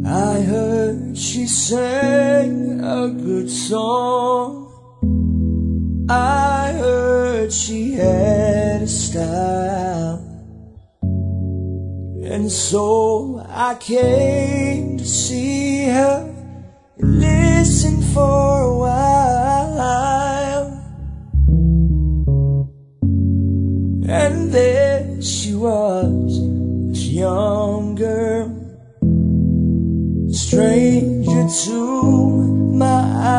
I heard she sang a good song. I heard she had a style, and so I came to see her and listen for a while. And there she was, this young girl, stranger to my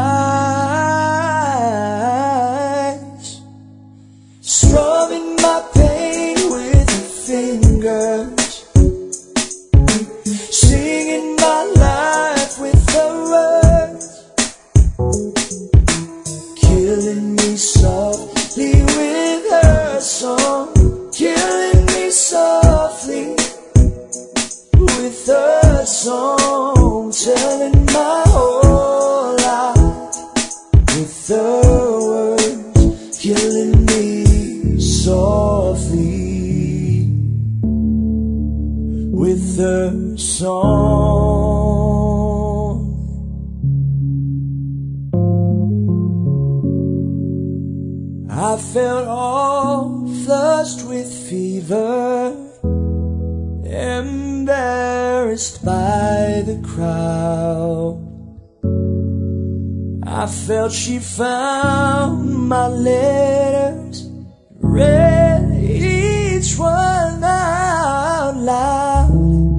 eyes, strumming my pain with her fingers, singing my life with her words, killing me softly with her song, killing me softly with her song, telling my whole life with her words, killing me softly with her song. I felt all flushed with fever, embarrassed by the crowd. I felt she found my letters, read each one out loud.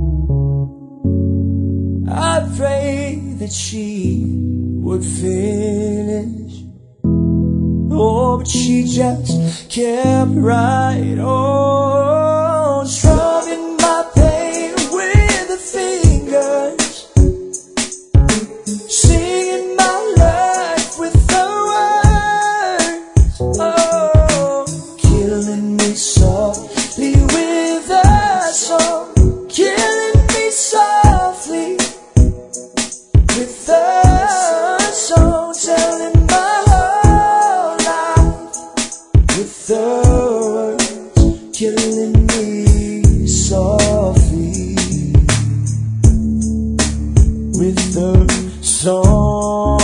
I prayed that she would finish, oh, but she just kept right on, strumming my pain with her fingers, singing my life with her words, oh, killing me softly with her song, killing me softly with her song, telling my whole life with her words, killing me softly with the song.